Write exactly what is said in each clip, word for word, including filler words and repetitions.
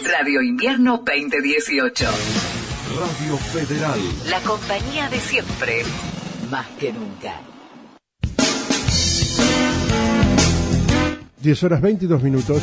Radio Invierno veinte dieciocho. Radio Federal. La compañía de siempre, más que nunca. diez horas veintidós minutos.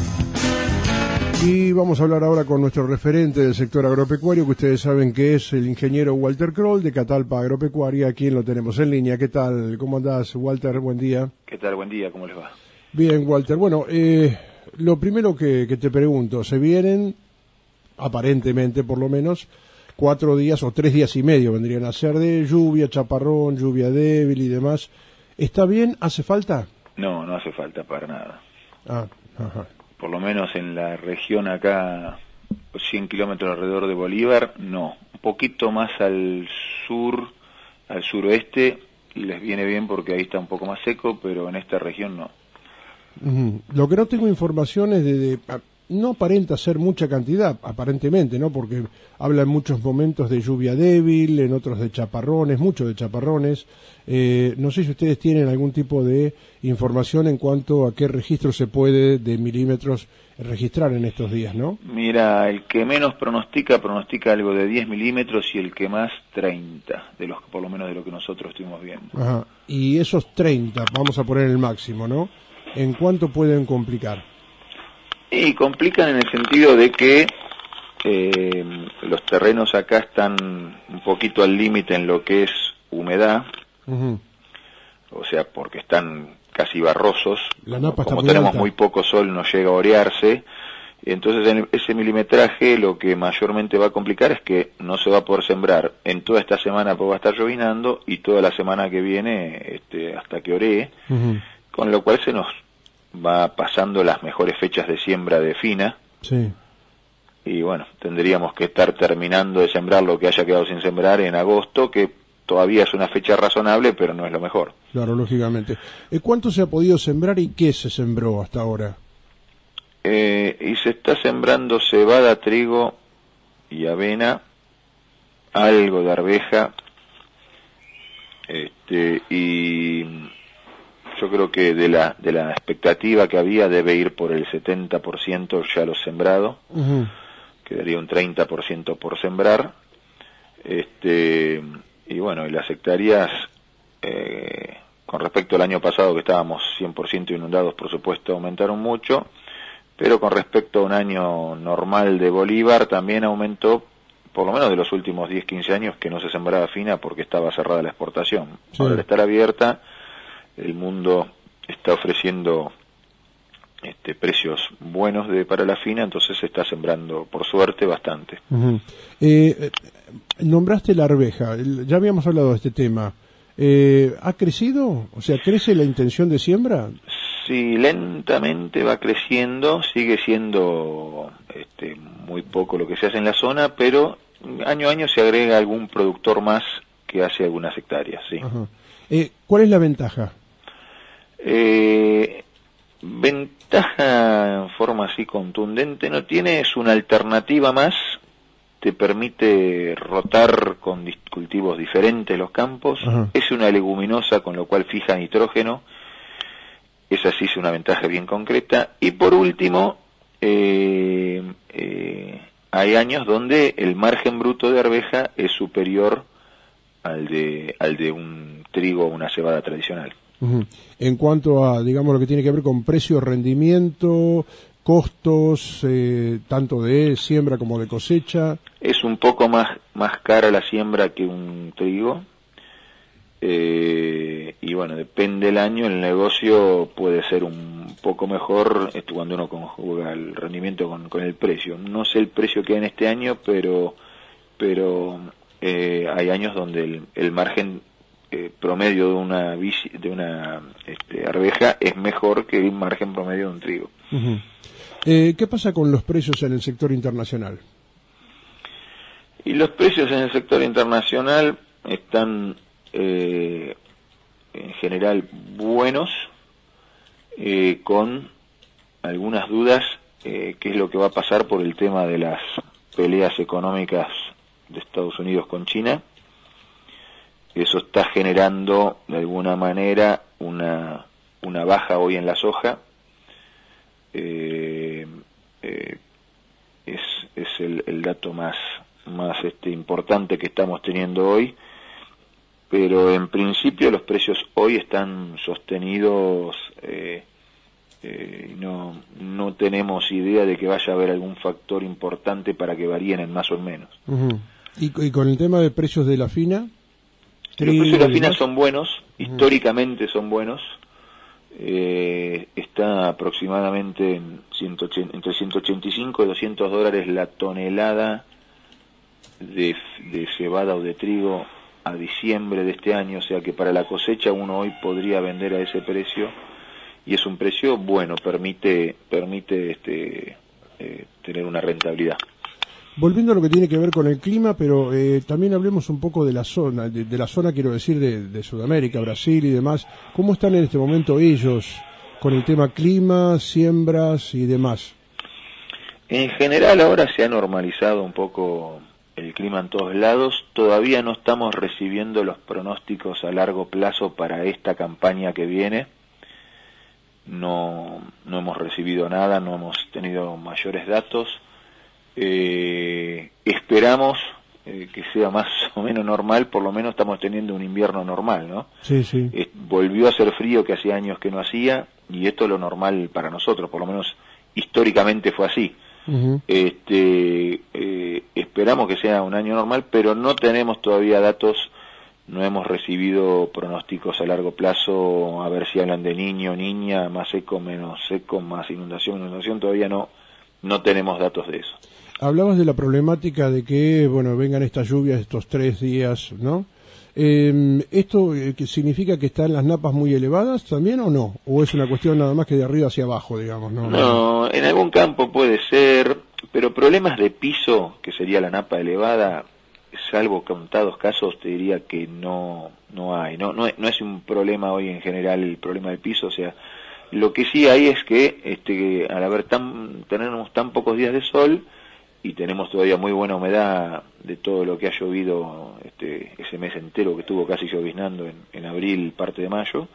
Y vamos a hablar ahora con nuestro referente del sector agropecuario, que ustedes saben que es el ingeniero Walter Kroll de Catalpa Agropecuaria, a quien lo tenemos en línea. ¿Qué tal? ¿Cómo andás, Walter? Buen día. ¿Qué tal? Buen día, ¿cómo les va? Bien, Walter. Bueno, eh, lo primero que, que te pregunto, se vienen, aparentemente por lo menos, cuatro días o tres días y medio vendrían a ser de lluvia, chaparrón, lluvia débil y demás. ¿Está bien? ¿Hace falta? No, no hace falta para nada. Ah, ajá. Por lo menos en la región acá, cien kilómetros alrededor de Bolívar, no. Un poquito más al sur, al suroeste, les viene bien porque ahí está un poco más seco, pero en esta región no. Uh-huh. Lo que no tengo información es de, de... No aparenta ser mucha cantidad, aparentemente, ¿no? Porque habla en muchos momentos de lluvia débil, en otros de chaparrones, mucho de chaparrones. Eh, no sé si ustedes tienen algún tipo de información en cuanto a qué registro se puede de milímetros registrar en estos días, ¿no? Mira, el que menos pronostica, pronostica algo de diez milímetros y el que más treinta, de los, por lo menos de lo que nosotros estuvimos viendo. Ajá. Y esos treinta, vamos a poner el máximo, ¿no? ¿En cuánto pueden complicar? Y complican en el sentido de que eh, los terrenos acá están un poquito al límite en lo que es humedad, uh-huh. O sea, porque están casi barrosos, la napa como está tenemos alta. Muy poco sol, no llega a orearse, entonces en ese milimetraje lo que mayormente va a complicar es que no se va a poder sembrar en toda esta semana porque va a estar llovinando y toda la semana que viene este, hasta que oree, uh-huh. Con lo cual se nos va pasando las mejores fechas de siembra de fina. Sí. Y bueno, tendríamos que estar terminando de sembrar lo que haya quedado sin sembrar en agosto, que todavía es una fecha razonable, pero no es lo mejor. Claro, lógicamente. ¿Cuánto se ha podido sembrar y qué se sembró hasta ahora? Eh, y se está sembrando cebada, trigo y avena, algo de arveja, este, y yo creo que de la de la expectativa que había debe ir por el setenta por ciento ya lo sembrado, uh-huh. Quedaría un treinta por ciento por sembrar, este y bueno, y las hectáreas, eh, con respecto al año pasado que estábamos cien por ciento inundados, por supuesto, aumentaron mucho, pero con respecto a un año normal de Bolívar también aumentó, por lo menos de los últimos diez, quince años que no se sembraba fina porque estaba cerrada la exportación. Sí. Ahora al estar abierta, el mundo está ofreciendo este, precios buenos de para la fina, entonces se está sembrando, por suerte, bastante. Uh-huh. eh, nombraste la arveja, ya habíamos hablado de este tema. Eh, ¿Ha crecido? O sea, ¿crece la intención de siembra? Sí, lentamente va creciendo, sigue siendo este, muy poco lo que se hace en la zona, pero año a año se agrega algún productor más que hace algunas hectáreas, sí. Uh-huh. eh, ¿Cuál es la ventaja? Eh, ventaja en forma así contundente no tiene, es una alternativa más, te permite rotar con cultivos diferentes los campos, uh-huh. Es una leguminosa con lo cual fija nitrógeno, esa sí es una ventaja bien concreta, y por último, eh, eh, hay años donde el margen bruto de arveja es superior al de, al de un trigo o una cebada tradicional. Uh-huh. En cuanto a, digamos, lo que tiene que ver con precio, rendimiento, costos, eh, tanto de siembra como de cosecha. Es un poco más, más cara la siembra que un trigo, eh, y bueno, depende del año, el negocio puede ser un poco mejor esto cuando uno conjuga el rendimiento con, con el precio. No sé el precio que hay en este año, pero, pero eh, hay años donde el, el margen Eh, promedio de una bici, de una este, arveja es mejor que el margen promedio de un trigo. Uh-huh. Eh, ¿Qué pasa con los precios en el sector internacional? Y los precios en el sector internacional están eh, en general buenos, eh, con algunas dudas, eh, qué es lo que va a pasar por el tema de las peleas económicas de Estados Unidos con China. Eso está generando de alguna manera una una baja hoy en la soja. Eh, eh, es dato más, más este, importante que estamos teniendo hoy, pero en principio los precios hoy están sostenidos, eh, eh, no, no tenemos idea de que vaya a haber algún factor importante para que varíen en más o en menos. Uh-huh. ¿Y, y con el tema de precios de la fina? Los precios de la fina son buenos, uh-huh. históricamente son buenos. Eh, está aproximadamente en ciento ochenta, entre ciento ochenta y cinco y doscientos dólares la tonelada de, de cebada o de trigo a diciembre de este año, o sea que para la cosecha uno hoy podría vender a ese precio y es un precio bueno, permite permite este eh, tener una rentabilidad. Volviendo a lo que tiene que ver con el clima, pero eh, también hablemos un poco de la zona, de, de la zona quiero decir de, de Sudamérica, Brasil y demás. ¿Cómo están en este momento ellos con el tema clima, siembras y demás? En general ahora se ha normalizado un poco el clima en todos lados. Todavía no estamos recibiendo los pronósticos a largo plazo para esta campaña que viene. No, no hemos recibido nada, no hemos tenido mayores datos. Eh, esperamos eh, que sea más o menos normal, por lo menos estamos teniendo un invierno normal, ¿no? Sí, sí. Eh, volvió a hacer frío que hacía años que no hacía, y esto es lo normal para nosotros, por lo menos históricamente fue así. Uh-huh. Este, eh, esperamos que sea un año normal, pero no tenemos todavía datos, no hemos recibido pronósticos a largo plazo, a ver si hablan de niño, niña, más seco, menos seco, más inundación, inundación, todavía no, no tenemos datos de eso. Hablabas de la problemática de que, bueno, vengan estas lluvias estos tres días, ¿no? Eh, ¿Esto eh, significa que están las napas muy elevadas también o no? ¿O es una cuestión nada más que de arriba hacia abajo, digamos? No, no, en algún campo puede ser, pero problemas de piso, que sería la napa elevada, salvo contados casos, te diría que no no hay. No, no, no es un problema hoy en general el problema del piso, o sea, lo que sí hay es que este, al haber tan, tenemos tan pocos días de sol, y tenemos todavía muy buena humedad de todo lo que ha llovido este, ese mes entero que estuvo casi lloviznando en, en abril, parte de mayo,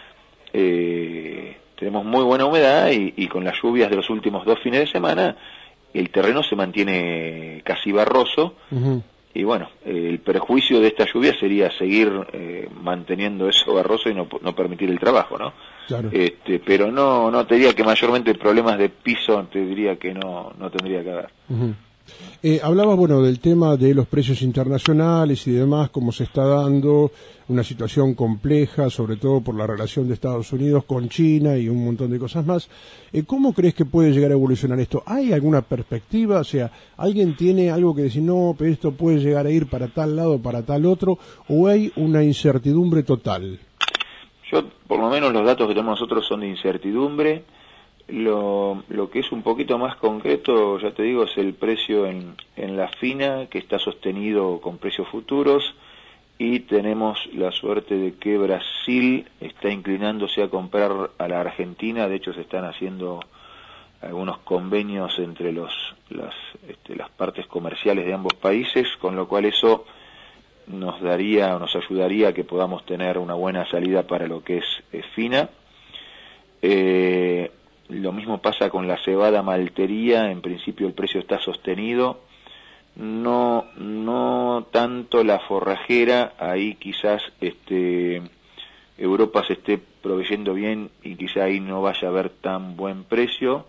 eh, tenemos muy buena humedad y, y con las lluvias de los últimos dos fines de semana el terreno se mantiene casi barroso. Uh-huh. Y bueno, eh, el perjuicio de esta lluvia sería seguir eh, manteniendo eso barroso y no, no permitir el trabajo, ¿no? Claro. Este, pero no, no te diría que mayormente problemas de piso, te diría que no, no tendría que haber. Uh-huh. Eh, hablaba, bueno, del tema de los precios internacionales y demás, cómo se está dando una situación compleja, sobre todo por la relación de Estados Unidos con China y un montón de cosas más. Eh, ¿Cómo crees que puede llegar a evolucionar esto? ¿Hay alguna perspectiva? O sea, ¿alguien tiene algo que decir, no, pero esto puede llegar a ir para tal lado, para tal otro, o hay una incertidumbre total? Yo, por lo menos, los datos que tenemos nosotros son de incertidumbre. Lo, lo que es un poquito más concreto, ya te digo, es el precio en, en la fina, que está sostenido con precios futuros, y tenemos la suerte de que Brasil está inclinándose a comprar a la Argentina. De hecho, se están haciendo algunos convenios entre los las, este, las partes comerciales de ambos países, con lo cual eso nos daría o nos ayudaría a que podamos tener una buena salida para lo que es, es fina. Eh, Lo mismo pasa con la cebada maltería, en principio el precio está sostenido, no no tanto la forrajera, ahí quizás este Europa se esté proveyendo bien y quizá ahí no vaya a haber tan buen precio,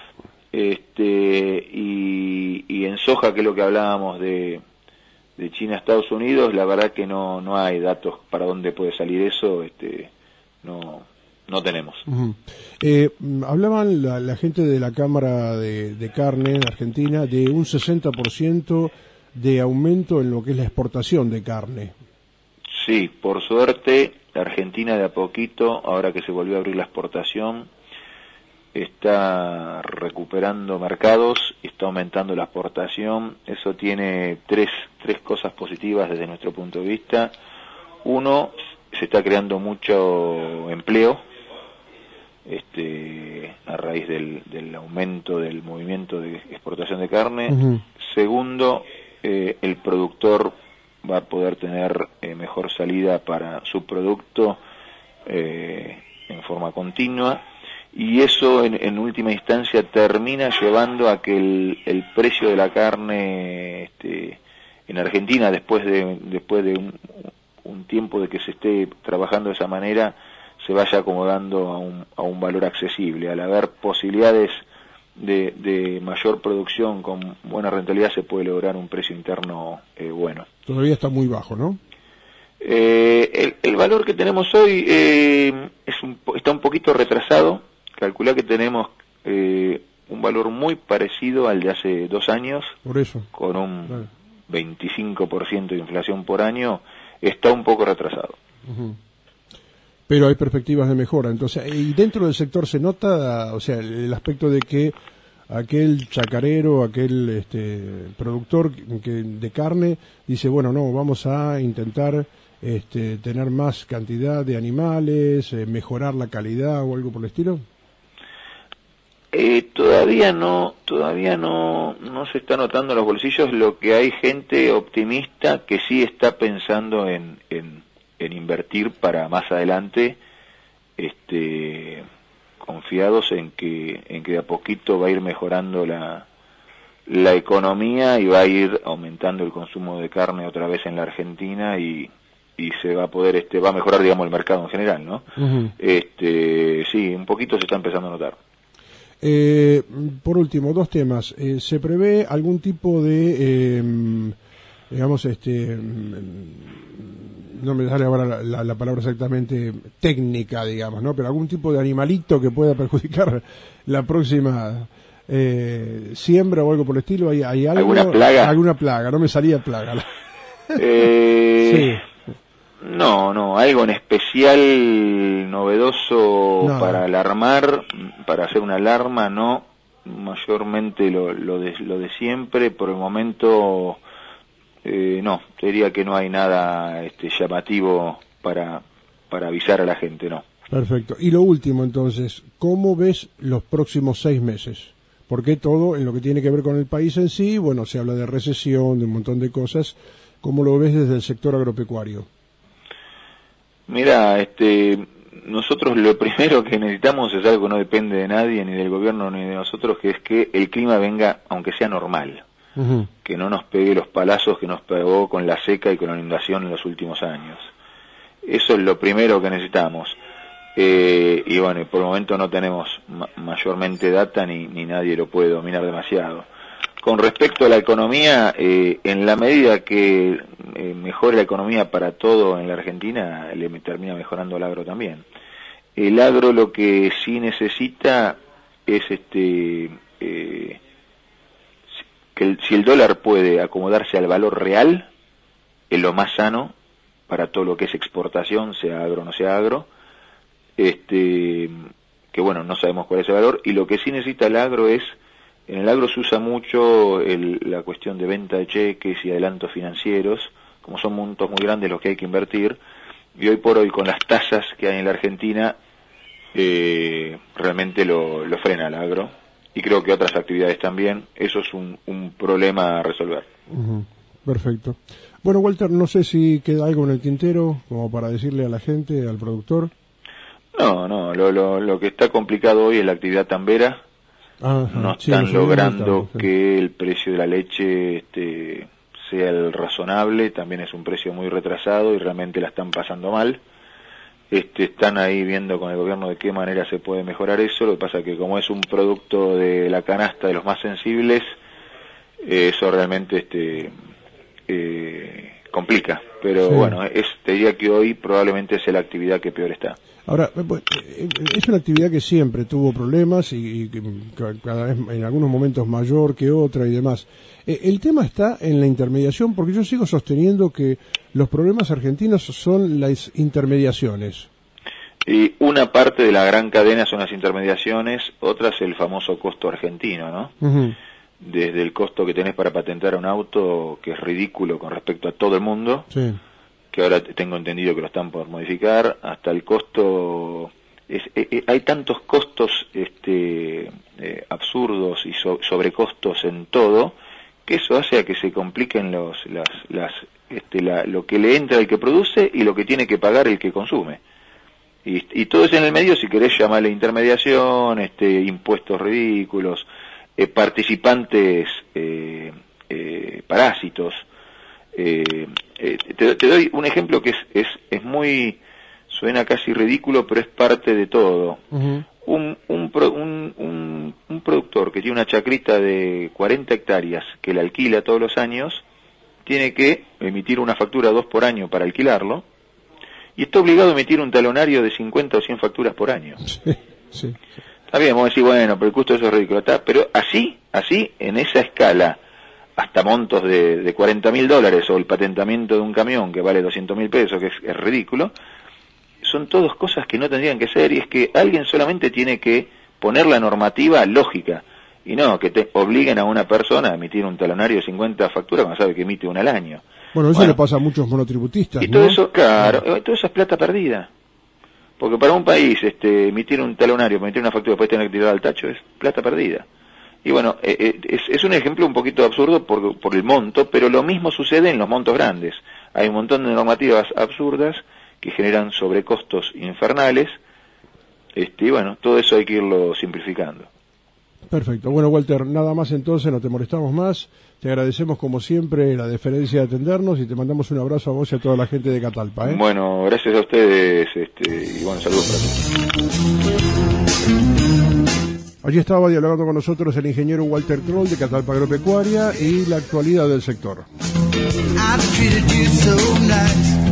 este y, y en soja, que es lo que hablábamos de, de China a Estados Unidos, la verdad que no no hay datos para dónde puede salir eso, este no No tenemos. Uh-huh. Eh, hablaban la, la gente de la Cámara de, de Carne de Argentina de un sesenta por ciento de aumento en lo que es la exportación de carne. Sí, por suerte, la Argentina de a poquito, ahora que se volvió a abrir la exportación, está recuperando mercados, está aumentando la exportación. Eso tiene tres, tres cosas positivas desde nuestro punto de vista. Uno, se está creando mucho empleo, este a raíz del, del aumento del movimiento de exportación de carne. Uh-huh. Segundo, eh, el productor va a poder tener eh, mejor salida para su producto eh, en forma continua. y eso en, en última instancia termina llevando a que el, el precio de la carne este, en Argentina, después de después de un, un tiempo de que se esté trabajando de esa manera, se vaya acomodando a un, a un valor accesible. Al haber posibilidades de, de mayor producción con buena rentabilidad, se puede lograr un precio interno eh, bueno. Todavía está muy bajo, ¿no? Eh, el, el valor que tenemos hoy eh, es un, está un poquito retrasado. Calculá que tenemos eh, un valor muy parecido al de hace dos años. Por eso. Con un Claro. veinticinco por ciento de inflación por año, está un poco retrasado. Uh-huh. Pero hay perspectivas de mejora. Entonces, y dentro del sector se nota, o sea, el, el aspecto de que aquel chacarero, aquel este, productor que, de carne, dice, bueno, no, vamos a intentar este, tener más cantidad de animales, eh, mejorar la calidad o algo por el estilo. Eh, todavía no, todavía no, no se está notando en los bolsillos. Lo que hay gente optimista que sí está pensando en, en, en invertir para más adelante, este, confiados en que, en que de a poquito va a ir mejorando la, la economía y va a ir aumentando el consumo de carne otra vez en la Argentina y, y se va a poder, este, va a mejorar, digamos, el mercado en general, ¿no? Uh-huh. Este, sí, un poquito se está empezando a notar. Eh, por último, dos temas. Eh, ¿Se prevé algún tipo de, eh, digamos, este, no me sale ahora la, la, la palabra exactamente técnica, digamos, ¿no? Pero algún tipo de animalito que pueda perjudicar la próxima eh, siembra o algo por el estilo? ¿Hay, hay algo? ¿Alguna plaga? Alguna plaga, no me salía plaga. Eh... Sí. No, no, algo en especial novedoso no. para alarmar, para hacer una alarma, no, mayormente lo, lo, de, lo de siempre. Por el momento, eh, no, te diría que no hay nada este, llamativo para, para avisar a la gente, no. Perfecto. Y lo último, entonces, ¿cómo ves los próximos seis meses? Porque todo en lo que tiene que ver con el país en sí, bueno, se habla de recesión, de un montón de cosas. ¿Cómo lo ves desde el sector agropecuario? Mira, este, nosotros lo primero que necesitamos es algo que no depende de nadie, ni del gobierno ni de nosotros, que es que el clima venga, aunque sea normal, uh-huh. que no nos pegue los palazos que nos pegó con la seca y con la inundación en los últimos años. Eso es lo primero que necesitamos. Eh, y bueno, por el momento no tenemos ma- mayormente data ni, ni nadie lo puede dominar demasiado. Con respecto a la economía, eh, en la medida que eh, mejore la economía para todo en la Argentina, le termina mejorando el agro también. El agro lo que sí necesita es este eh, que el, si el dólar puede acomodarse al valor real, es lo más sano para todo lo que es exportación, sea agro o no sea agro, este que bueno, no sabemos cuál es el valor, y lo que sí necesita el agro es, en el agro se usa mucho el, la cuestión de venta de cheques y adelantos financieros, como son montos muy grandes los que hay que invertir, y hoy por hoy con las tasas que hay en la Argentina, eh, realmente lo, lo frena el agro, y creo que otras actividades también. Eso es un, un problema a resolver. Uh-huh. Perfecto. Bueno, Walter, no sé si queda algo en el tintero como para decirle a la gente, al productor. No, no, lo, lo, lo que está complicado hoy es la actividad tambera. Ajá, no están sí, logrando estamos, sí. que el precio de la leche este, sea el razonable, también es un precio muy retrasado y realmente la están pasando mal. Este, están ahí viendo con el gobierno de qué manera se puede mejorar eso. Lo que pasa es que como es un producto de la canasta de los más sensibles, eh, eso realmente este, eh, complica. Pero sí. bueno, es, te diría que hoy probablemente sea la actividad que peor está. Ahora, es una actividad que siempre tuvo problemas y, y cada vez en algunos momentos mayor que otra y demás. El tema está en la intermediación, porque yo sigo sosteniendo que los problemas argentinos son las intermediaciones. Y una parte de la gran cadena son las intermediaciones, otra es el famoso costo argentino, ¿no? Uh-huh. Desde el costo que tenés para patentar un auto, que es ridículo con respecto a todo el mundo. Sí. Que ahora tengo entendido que lo están por modificar, hasta el costo, es, eh, hay tantos costos este, eh, absurdos y so, sobrecostos en todo, que eso hace a que se compliquen los, las, las, este, la, lo que le entra el que produce y lo que tiene que pagar el que consume. Y, y todo eso en el medio, si querés llamarle intermediación, este, impuestos ridículos, eh, participantes eh, eh, parásitos. Eh, eh, te, te doy un ejemplo que es, es, es muy, suena casi ridículo, pero es parte de todo. Uh-huh. Un, un, pro, un, un, un productor que tiene una chacrita de cuarenta hectáreas que la alquila todos los años, tiene que emitir una factura dos por año para alquilarlo, y está obligado a emitir un talonario de cincuenta o cien facturas por año. Sí, sí, sí. Está bien, vamos a decir, bueno, pero el costo de eso es ridículo, está, pero así, así, en esa escala, hasta montos de, de cuarenta mil dólares, o el patentamiento de un camión que vale doscientos mil pesos, que es, es ridículo, son todas cosas que no tendrían que ser, y es que alguien solamente tiene que poner la normativa lógica, y no que te obliguen a una persona a emitir un talonario de cincuenta facturas cuando sabe que emite una al año. Bueno, eso bueno, le pasa a muchos monotributistas, y todo ¿no? eso, claro, claro, todo eso es plata perdida. Porque para un país este, emitir un talonario, emitir una factura, después tener que tirar al tacho, es plata perdida. Y bueno, eh, eh, es, es un ejemplo un poquito absurdo por, por el monto, pero lo mismo sucede en los montos grandes. Hay un montón de normativas absurdas que generan sobrecostos infernales, este, y bueno, todo eso hay que irlo simplificando. Perfecto. Bueno, Walter, nada más entonces, no te molestamos más. Te agradecemos como siempre la deferencia de atendernos y te mandamos un abrazo a vos y a toda la gente de Catalpa, ¿eh? Bueno, gracias a ustedes, este, y bueno, saludos para todos. Allí estaba dialogando con nosotros el ingeniero Walter Kroll de Catalpa Agropecuaria y la actualidad del sector.